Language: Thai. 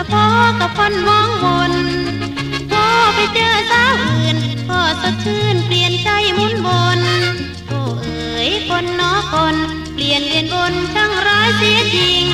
พอกับคนมองวนพอไปเจอสาวอื่นก็สดชื่นเปลี่ยนใจหมุนวนโอ้เอ๋ยคนนอคนเปลี่ยนเวียนวนช่างร้ายเสียจริง